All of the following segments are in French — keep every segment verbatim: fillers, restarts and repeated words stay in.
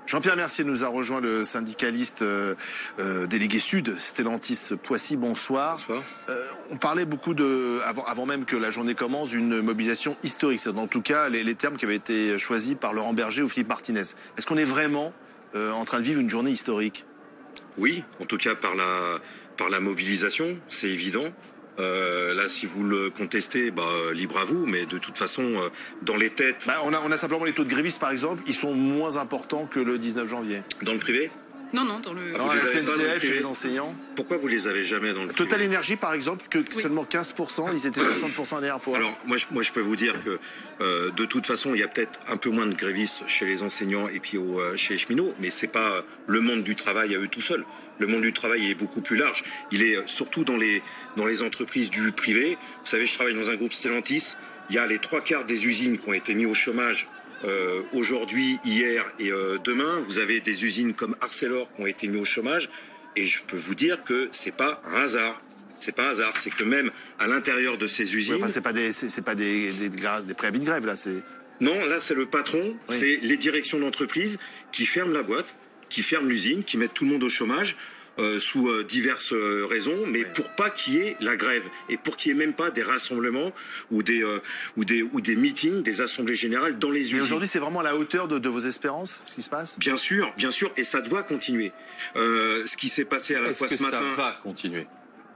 Jean-Pierre Mercier nous a rejoint, le syndicaliste euh, euh, délégué Sud, Stellantis Poissy. Bonsoir. Bonsoir. Euh, on parlait beaucoup, de, avant, avant même que la journée commence, d'une mobilisation historique. C'est en tout cas les, les termes qui avaient été choisis par Laurent Berger ou Philippe Martinez. Est-ce qu'on est vraiment euh, en train de vivre une journée historique? Oui, en tout cas par la, par la mobilisation, c'est évident. Euh, là, si vous le contestez, bah, libre à vous, mais de toute façon, euh, dans les têtes... Bah, on, a, on a simplement les taux de grévistes, par exemple, ils sont moins importants que le dix-neuf janvier. Dans le privé? Non, non, dans le... Dans la S N C F, chez les enseignants. Pourquoi vous les avez jamais dans le privé? Total Énergie, par exemple, que oui. Seulement quinze pour cent, ils étaient soixante pour cent la dernière fois. Alors, moi je, moi, je peux vous dire que, euh, de toute façon, il y a peut-être un peu moins de grévistes chez les enseignants et puis au, euh, chez les cheminots, mais c'est pas le monde du travail à eux tout seuls. Le monde du travail il est beaucoup plus large. Il est surtout dans les, dans les entreprises du privé. Vous savez, je travaille dans un groupe Stellantis. Il y a les trois quarts des usines qui ont été mis au chômage euh, aujourd'hui, hier et euh, demain. Vous avez des usines comme Arcelor qui ont été mis au chômage. Et je peux vous dire que c'est pas un hasard. C'est pas un hasard. C'est que même à l'intérieur de ces usines. Oui, enfin, c'est pas des, c'est, c'est pas des, des, des préavis de grève là. C'est. Non, là c'est le patron. Oui. C'est les directions d'entreprise qui ferment la boîte, qui ferment l'usine, qui mettent tout le monde au chômage. Euh, sous euh, diverses euh, raisons, mais ouais. Pour pas qu'il y ait la grève et pour qu'il y ait même pas des rassemblements ou des euh, ou des ou des meetings, des assemblées générales dans les usines. Mais aujourd'hui, c'est vraiment à la hauteur de, de vos espérances, ce qui se passe? Bien sûr, bien sûr, et ça doit continuer. Euh, ce qui s'est passé à la Est-ce fois que ce matin. Ça va continuer.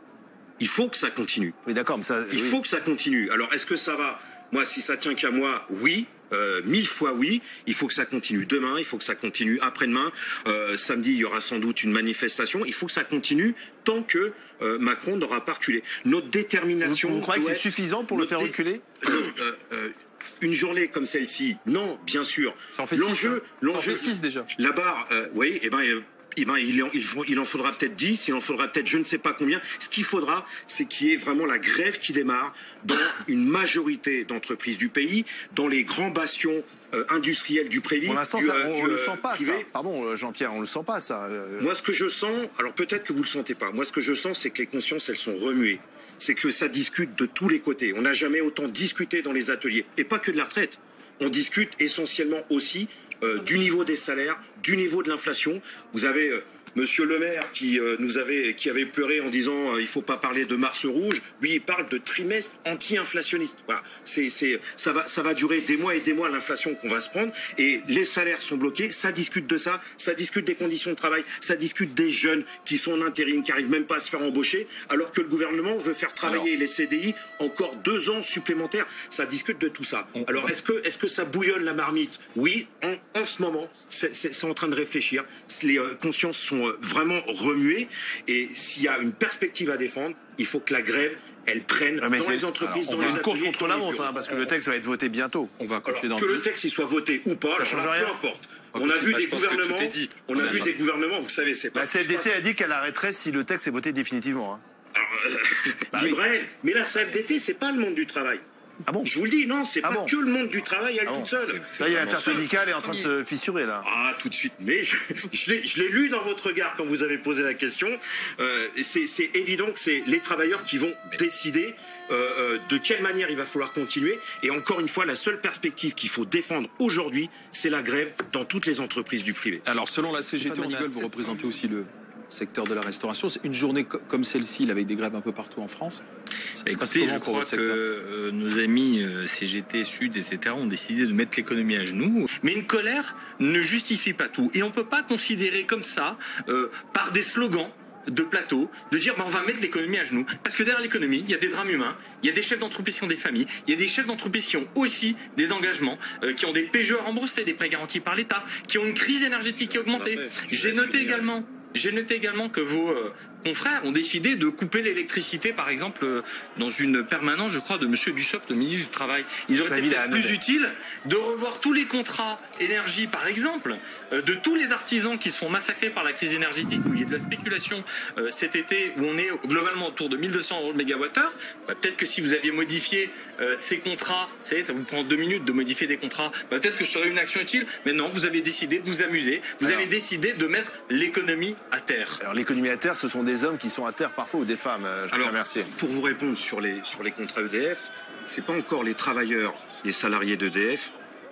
Il faut que ça continue. Oui, d'accord, mais ça. Il oui. faut que ça continue. Alors, est-ce que ça va? Moi, si ça tient qu'à moi, oui. Euh, mille fois oui, il faut que ça continue demain, il faut que ça continue après-demain, euh, samedi il y aura sans doute une manifestation, il faut que ça continue tant que euh, Macron n'aura pas reculé. Notre détermination... Vous, vous croyez que c'est suffisant pour le faire reculer? euh, euh, euh, Une journée comme celle-ci, non, bien sûr. Ça en fait l'enjeu, six, hein. l'enjeu, six déjà. La barre, euh, oui, et ben... Euh, Eh ben, il, en, il en faudra peut-être dix, il en faudra peut-être je ne sais pas combien. Ce qu'il faudra, c'est qu'il y ait vraiment la grève qui démarre dans une majorité d'entreprises du pays, dans les grands bastions euh, industriels du privé. Pour l'instant, du, ça, euh, on du, ne le sent pas, privé. ça. Pardon, Jean-Pierre, on ne le sent pas, ça. Moi, ce que je sens, alors peut-être que vous le sentez pas, moi, ce que je sens, c'est que les consciences, elles sont remuées. C'est que ça discute de tous les côtés. On n'a jamais autant discuté dans les ateliers. Et pas que de la retraite. On discute essentiellement aussi euh, du niveau des salaires, du niveau de l'inflation. Vous avez... Euh, Monsieur le maire qui euh, nous avait qui avait pleuré en disant euh, il faut pas parler de Mars rouge, lui il parle de trimestre anti-inflationniste. Voilà, c'est c'est ça va ça va durer des mois et des mois l'inflation qu'on va se prendre et les salaires sont bloqués, ça discute de ça, ça discute des conditions de travail, ça discute des jeunes qui sont en intérim qui arrivent même pas à se faire embaucher alors que le gouvernement veut faire travailler Alors, les C D I encore deux ans supplémentaires, ça discute de tout ça. On, Alors est-ce que est-ce que ça bouillonne la marmite? Oui, en, en ce moment, c'est, c'est, c'est en train de réfléchir. Les euh, consciences sont vraiment remué et s'il y a une perspective à défendre, il faut que la grève elle prenne mais dans les entreprises, alors, dans les une course contre la montre, hein, parce que le texte va être voté bientôt. On va alors, que le texte il soit voté ou pas, ça change alors, rien. peu importe. On a vu des gouvernements, on a vu des gouvernements, vous savez, c'est pas. La C F D T a dit qu'elle arrêterait si le texte est voté définitivement. Hein. Alors, euh, bah, libre oui. Mais la C F D T, c'est pas le monde du travail. Ah bon? Je vous le dis, non, c'est ah pas bon. que le monde du travail, elle ah toute bon. seule. Là, il y a l'intersyndicale est en train de se fissurer, là. Ah, tout de suite. Mais je, je, l'ai, je l'ai lu dans votre regard quand vous avez posé la question. Euh, c'est, c'est évident que c'est les travailleurs qui vont décider euh, de quelle manière il va falloir continuer. Et encore une fois, la seule perspective qu'il faut défendre aujourd'hui, c'est la grève dans toutes les entreprises du privé. Alors, selon la C G T, on rigole, vous représentez aussi le secteur de la restauration. C'est une journée comme celle-ci, avec des grèves un peu partout en France. Écoutez, je crois que euh, nos amis euh, C G T, Sud, et cetera ont décidé de mettre l'économie à genoux. Mais une colère ne justifie pas tout. Et on ne peut pas considérer comme ça, euh, par des slogans de plateau, de dire bah, on va mettre l'économie à genoux. Parce que derrière l'économie, il y a des drames humains, il y a des chefs d'entreprise qui ont des familles, il y a des chefs d'entreprise qui ont aussi des engagements, euh, qui ont des P G E à rembourser, des prêts garantis par l'État, qui ont une crise énergétique qui a augmenté. J'ai noté également... J'ai noté également que vos euh, confrères ont décidé de couper l'électricité, par exemple, euh, dans une permanence, je crois, de M. Dussopt, le ministre du Travail. Il aurait été peut-être plus utile de revoir tous les contrats énergie, par exemple, euh, de tous les artisans qui se font massacrer par la crise énergétique, où il y a de la spéculation euh, cet été, où on est globalement autour de mille deux cents euros le mégawattheure. Bah, peut-être que si vous aviez modifié euh, ces contrats, vous savez, ça vous prend deux minutes de modifier des contrats, bah, peut-être que ce serait une action utile, mais non, vous avez décidé de vous amuser, vous Alors. avez décidé de mettre l'économie à terre. Alors l'économie à terre, ce sont des hommes qui sont à terre parfois ou des femmes. Je vous remercie. Pour vous répondre sur les sur les contrats E D F, c'est pas encore les travailleurs, les salariés d'E D F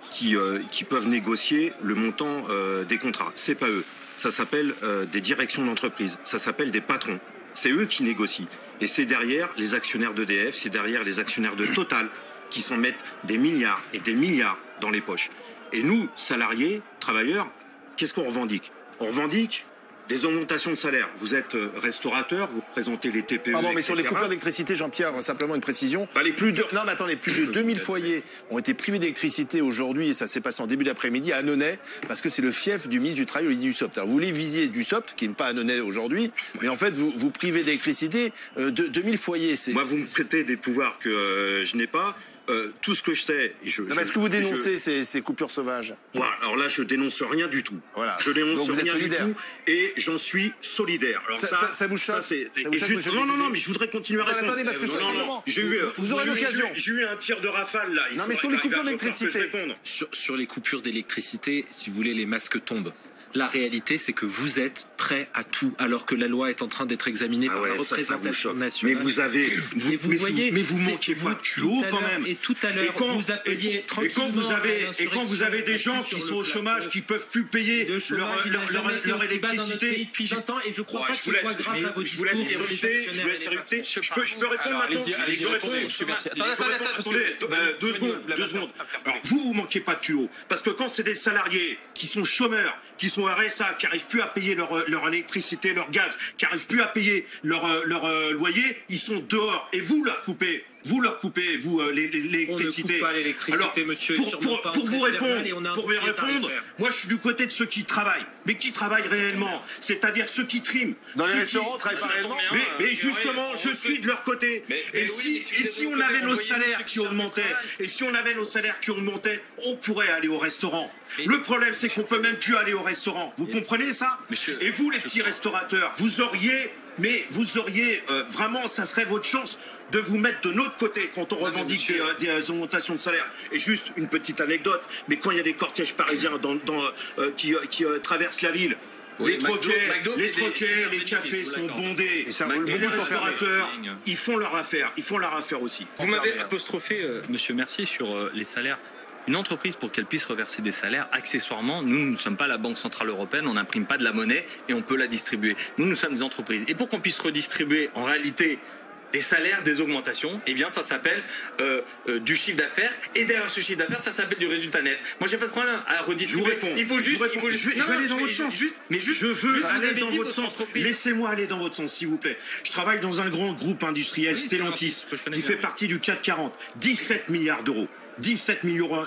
qui, euh, qui peuvent négocier le montant euh, des contrats. C'est pas eux. Ça s'appelle euh, des directions d'entreprise. Ça s'appelle des patrons. C'est eux qui négocient. Et c'est derrière les actionnaires d'E D F, c'est derrière les actionnaires de Total qui s'en mettent des milliards et des milliards dans les poches. Et nous, salariés, travailleurs, qu'est-ce qu'on revendique? On revendique des augmentations de salaire. Vous êtes restaurateur, vous représentez les T P E. Pardon, mais et cetera. sur les coupures d'électricité, Jean-Pierre, simplement une précision. Bah, les plus de, non, mais attendez, plus de deux mille foyers ont été privés d'électricité aujourd'hui, et ça s'est passé en début d'après-midi à Annonay, parce que c'est le fief du ministre du Travail, Olivier Dussopt. Alors, vous voulez viser Dussopt, qui n'est pas à Annonay aujourd'hui, mais en fait, vous, vous privez d'électricité euh, de deux mille foyers. Moi, vous me prêtez des pouvoirs que euh, je n'ai pas. Euh, tout ce que je sais. Je, non, mais est-ce que vous dénoncez je... ces, ces coupures sauvages? Voilà, alors là, je dénonce rien du tout. Voilà. Je dénonce Donc vous rien êtes du solidaire. tout et j'en suis solidaire. Alors ça, ça, ça, ça vous choque? Ça, c'est. Ça vous choque, juste... Non, non, non, mais je voudrais continuer à attendez, répondre. Attendez, parce que euh, ça, non, non, non, j'ai eu. Vous aurez l'occasion. J'ai eu un tir de rafale là. Il non, mais sur les coupures d'électricité. Sur, sur les coupures d'électricité, si vous voulez, les masques tombent. La réalité, c'est que vous êtes prêts à tout, alors que la loi est en train d'être examinée ah par ouais, la représentation nationale. Mais vous avez, vous, et vous mais voyez, vous, mais vous manquez pas de culot quand même. Et tout à l'heure, vous appeliez et quand vous avez, et quand vous avez des gens qui sont au chômage, qui peuvent plus payer leur, leur, leur, leur électricité depuis vingt ans, et je crois ouais, pas je que ce soit grâce à vos discours. Je vous laisse érupter, je vous laisse érupter. Je peux, je peux répondre maintenant. Allez-y, répondez. Attendez, attendez, deux secondes, deux secondes. Alors vous, vous manquez pas de culot, parce que quand c'est des salariés qui sont chômeurs, qui sont R S A, qui arrivent plus à payer leur leur électricité, leur gaz, qui arrivent plus à payer leur leur euh, loyer, ils sont dehors et vous leur coupez. Vous leur coupez, vous, euh, l'électricité. On ne coupe pas l'électricité, monsieur. Pour, pour, pour vous répondre, pour vous répondre, moi je suis du côté de ceux qui travaillent. Mais qui travaillent réellement? C'est-à-dire ceux qui triment. Dans les restaurants, on travaille pas réellement. Mais, mais justement, je suis de leur côté. Et si, et si on avait nos salaires qui augmentaient, et si on avait nos salaires qui augmentaient, on pourrait aller au restaurant. Le problème, c'est qu'on peut même plus aller au restaurant. Vous comprenez ça? Et vous, les petits restaurateurs, vous auriez... Mais vous auriez euh, vraiment, ça serait votre chance de vous mettre de notre côté quand on revendique des, euh, des euh, augmentations de salaire. Et juste une petite anecdote, mais quand il y a des cortèges parisiens dans, dans, euh, qui, euh, qui euh, traversent la ville, oui, les troquets, les, troquets, les cafés sont bondés. Et, ça, et les restaurateurs, ils font leur affaire, ils font leur affaire aussi. Vous m'avez apostrophé, euh, Monsieur Mercier, sur euh, les salaires. Une entreprise, pour qu'elle puisse reverser des salaires, accessoirement, nous, nous ne sommes pas la Banque Centrale Européenne, on n'imprime pas de la monnaie et on peut la distribuer. Nous, nous sommes des entreprises. Et pour qu'on puisse redistribuer, en réalité, des salaires, des augmentations, eh bien, ça s'appelle euh, euh, du chiffre d'affaires. Et derrière ce chiffre d'affaires, ça s'appelle du résultat net. Moi, j'ai pas de problème à redistribuer. Je vous réponds. Il faut juste, il faut juste. Je, je, non, je vais aller dans je, votre sens. Juste, mais juste, je veux juste, aller dans votre sens. Entreprise. Laissez-moi aller dans votre sens, s'il vous plaît. Je travaille dans un grand groupe industriel, oui, Stellantis, qui fait partie du CAC quarante. dix-sept milliards d'euros. dix-sept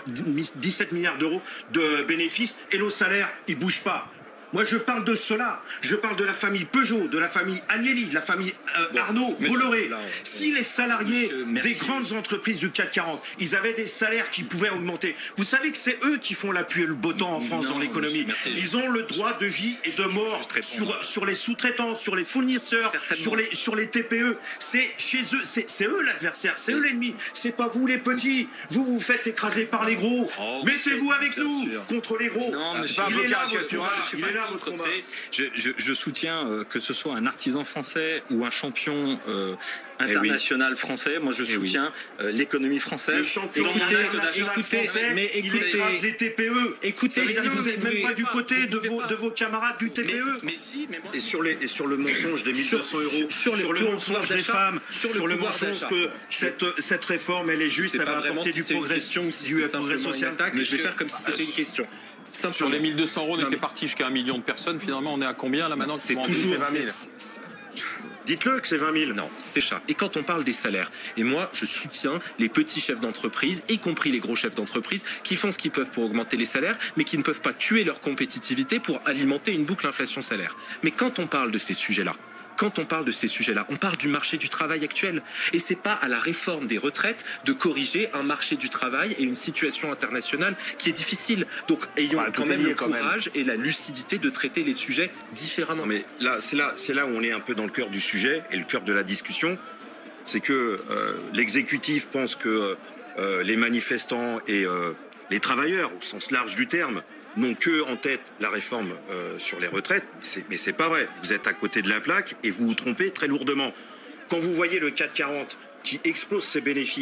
milliards d'euros de bénéfices et nos salaires, ils bougent pas. Moi, je parle de cela. Je parle de la famille Peugeot, de la famille Agnelli, de la famille euh, bon, Arnaud, Bolloré. Là, on... Si les salariés monsieur, des grandes entreprises du CAC quarante, ils avaient des salaires qui pouvaient augmenter. Vous savez que c'est eux qui font la pluie et le beau temps en France non, dans l'économie. Ils ont le droit de vie et de mort sur, sur les sous-traitants, sur les fournisseurs, sur les, sur les T P E. C'est chez eux, c'est eux l'adversaire, c'est eux l'ennemi. C'est pas vous les petits. Vous vous faites écraser par les gros. Oh, Mettez-vous avec nous sûr. contre les gros. Non, mais c'est il est là, il est là. Je, je, je soutiens euh, que ce soit un artisan français ou un champion euh, international eh oui. français. Moi, je soutiens oui. euh, l'économie française. Le champion international écoutez, français, mais écoutez, il écrase les T P E. Écoutez, si vous n'êtes même pas du côté de vos, de vos camarades du T P E. Mais, mais si, mais bon. Et sur les, et sur le mensonge des mille deux cents euros, sur, sur le mensonge des femmes, sur, sur le mensonge que cette, cette réforme, elle est juste, elle va apporter du progrès social. Mais je vais faire comme si c'était une question. Simplement. Sur les mille deux cents euros, on était parti jusqu'à un million de personnes. Finalement, on est à combien là maintenant? C'est toujours vingt mille. Dites-le que c'est vingt mille. Non, c'est ça. Et quand on parle des salaires, et moi, je soutiens les petits chefs d'entreprise, y compris les gros chefs d'entreprise, qui font ce qu'ils peuvent pour augmenter les salaires, mais qui ne peuvent pas tuer leur compétitivité pour alimenter une boucle inflation-salaire. Mais quand on parle de ces sujets-là, Quand on parle de ces sujets-là, on parle du marché du travail actuel. Et c'est pas à la réforme des retraites de corriger un marché du travail et une situation internationale qui est difficile. Donc, ayons voilà, quand même le courage même. et la lucidité de traiter les sujets différemment. Non mais là, c'est là, c'est là où on est un peu dans le cœur du sujet et le cœur de la discussion. C'est que euh, l'exécutif pense que euh, les manifestants et euh, les travailleurs, au sens large du terme, n'ont que en tête la réforme euh, sur les retraites, c'est, mais c'est pas vrai. Vous êtes à côté de la plaque et vous vous trompez très lourdement. Quand vous voyez le CAC quarante qui explose ses bénéfices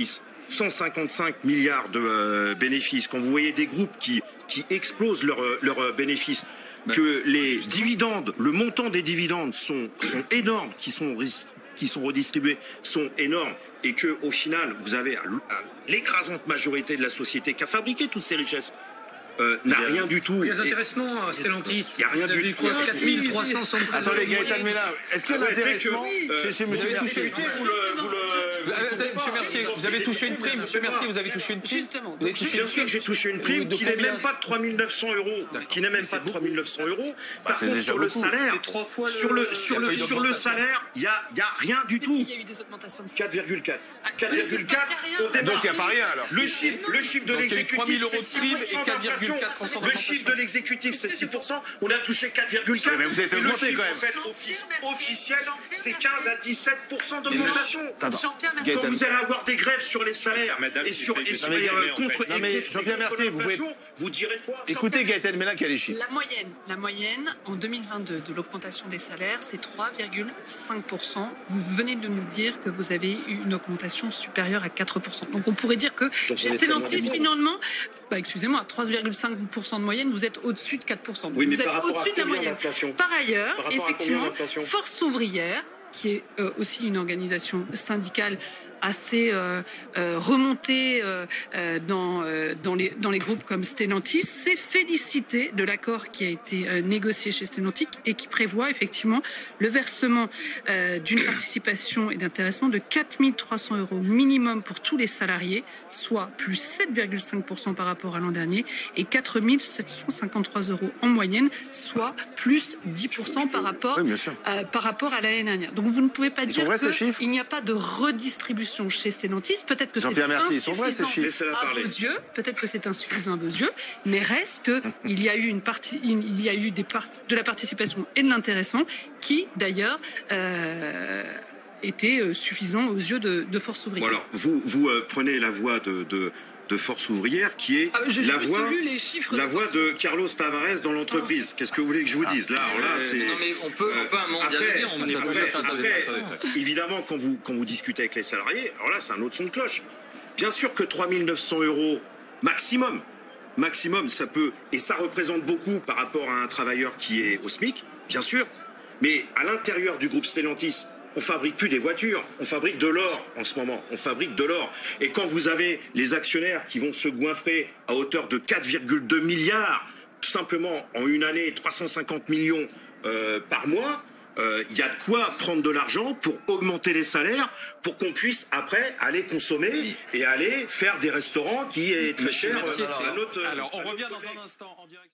cent cinquante-cinq milliards de euh, bénéfices, quand vous voyez des groupes qui, qui explosent leurs leur, euh, bénéfices, que les dividendes, le montant des dividendes sont, sont énormes, qui sont, qui sont redistribués, sont énormes, et que au final, vous avez à l'écrasante majorité de la société qui a fabriqué toutes ces richesses, Euh, n'a rien du tout. Il y a d'intéressement à Stellantis. Il n'y a rien du tout. quatre mille trois cent soixante-treize. Attendez, Gaëtan Mella, est-ce qu'il y a un intéressement chez, chez Monsieur Mercier? Vous le, vous le, Monsieur Mercier, vous avez touché une prime. Monsieur Mercier, vous avez touché une prime. Justement. Vous avez touché Bien une sûr que j'ai touché une prime qui n'est même pas de trois mille neuf cents euros. Qui n'est même pas de trois mille neuf cents euros. Par contre, sur le salaire, sur le, sur le, sur le salaire, il y a, il y a rien du tout. Il y a eu des augmentations de quatre virgule quatre. quatre virgule quatre. On démarre. Donc il n'y a pas rien alors. Le chiffre, le chiffre de trois mille euros l'exécutif, de prime et quatre virgule quatre pour cent. Le chiffre de l'exécutif, c'est six pour cent. On a touché quatre virgule quatre. Mais vous êtes Et le augmenté chiffre, quand même. en fait, offic- officiel, c'est quinze à dix-sept pour cent d'augmentation. Jean-Pierre Quand Gaëtan. vous allez avoir des grèves sur les salaires Madame, et sur, et sur mais- les, euh, mais- contre, non, et mais contre- Jean-Pierre et contre Mercier, vous pouvez- l'inflation, vous direz quoi? Écoutez Gaëtan Mella qui a les chiffres. La moyenne, la moyenne en deux mille vingt-deux de l'augmentation des salaires, c'est trois virgule cinq pour cent. Vous venez de nous dire que vous avez eu une augmentation supérieure à quatre pour cent. Donc on pourrait dire que Donc, chez on est Stellantis, tellement bon. finalement, bah, excusez-moi, trois virgule cinq pour cent de moyenne, vous êtes au-dessus de quatre pour cent. Donc Oui, mais vous êtes par rapport à au-dessus de la combien moyenne. d'inflation? Par ailleurs, Par rapport à effectivement, combien d'inflation? Force ouvrière, qui est euh, aussi une organisation syndicale assez euh, euh, remontée euh, euh, dans, euh, dans, les, dans les groupes comme Stellantis, s'est félicité de l'accord qui a été euh, négocié chez Stellantis et qui prévoit effectivement le versement euh, d'une participation et d'intéressement de quatre mille trois cents euros minimum pour tous les salariés, soit plus sept virgule cinq pour cent par rapport à l'an dernier, et quatre mille sept cent cinquante-trois euros en moyenne, soit plus dix pour cent par rapport, Oui, bien sûr. euh, par rapport à l'année dernière. Donc vous ne pouvez pas Ils sont dire vrais, ces chiffres qu'il n'y a pas de redistribution chez Stellantis. Peut-être que c'est Jean-Pierre Mercier, ils sont vrais, ces insuffisant chiffres. Laissez-la à parler. vos yeux. Peut-être que c'est insuffisant à vos yeux, mais reste que il y a eu une partie, il y a eu des parties de la participation et de l'intéressement qui, d'ailleurs, euh, étaient euh, suffisants aux yeux de, de Force Bon, ouvrière. alors, vous, vous euh, prenez la voix de, de, de Force ouvrière qui est Ah, j'ai la juste voix, lu les chiffres la de voix Force de Carlos Tavares dans l'entreprise. Qu'est-ce que vous voulez que je vous dise? Là, alors là, Euh, c'est. non, mais on peut, on peut un monde Après, dialoguer, on est pas après, obligé de- après, attendez, évidemment, quand vous, quand vous discutez avec les salariés, alors là, c'est un autre son de cloche. Bien sûr que trois mille neuf cents euros maximum, maximum, ça peut, et ça représente beaucoup par rapport à un travailleur qui est au SMIC, bien sûr, mais à l'intérieur du groupe Stellantis, on fabrique plus des voitures, on fabrique de l'or en ce moment, on fabrique de l'or. Et quand vous avez les actionnaires qui vont se goinfrer à hauteur de quatre virgule deux milliards, tout simplement en une année, trois cent cinquante millions euh, par mois, il euh, y a de quoi prendre de l'argent pour augmenter les salaires, pour qu'on puisse après aller consommer et aller faire des restaurants qui est très cher. Mercier, euh, c'est- à notre- Alors, on à notre revient dans collègue. un instant en direct.